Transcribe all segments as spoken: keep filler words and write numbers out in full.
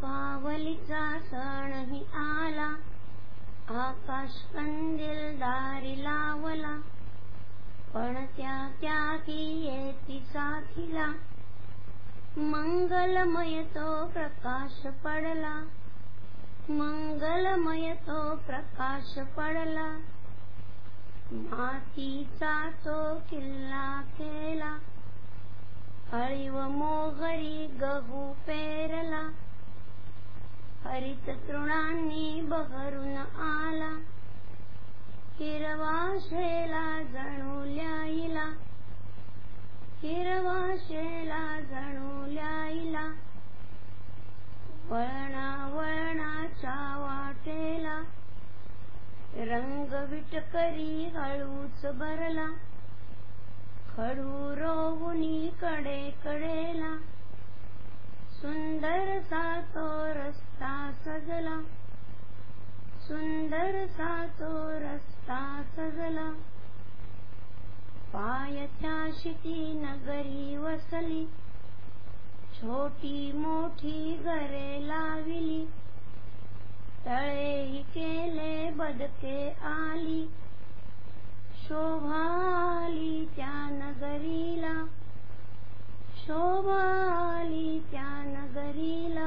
दीपावलीचा सणही आला, आकाश कंदील दारी लावला, पण त्या त्यागी येती साथीला, मंगलमय तो प्रकाश पडला, मंगलमय तो प्रकाश पडला. मातीचा तो किल्ला केला, हळीव मोगरी गहू पेरला, हरित तृणांनी बहरून आला, हिरवा शेला जणू ल्याईला, हिरवा शेला जणू ल्याईला. वळणा वळणाच्या वाटेला रंग विटकरी हळूच भरला, खडू रोवुनी कडे कडेला, सुंदरसा तो रस्ता सजला, सुंदरसा तो रस्ता सजला. पायथ्याशी ती नगरी वसली, छोटी मोठी घरे लाविली, तळेही केले बदके आली, शोभा आली त्या नगरीला, शोभा आली त्या नगरीला.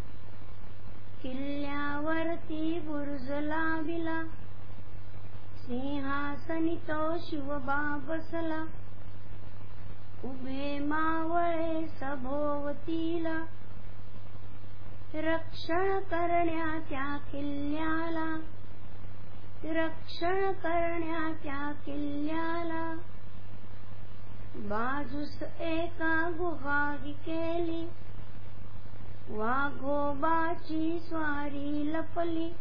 किल्ल्यावरती बुरुज लाविला, सिंहासनी तो शिवबा बसला, उभे मावळे सभोवतीला, रक्षण करण्या त्या किल्ल्याला, रक्षण करण्या त्या किल्ल्याला. बाजूस एका गुहाही केली, वाघोबाची स्वारी लपली,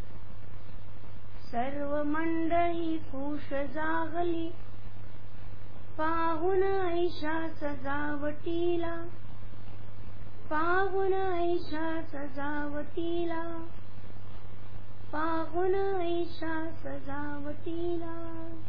सर्व मंडळी खुश जागली, पाहून ऐशा सजावटीला, पाहून ऐशा सजावटीला, पाहून ऐशा सजावटीला.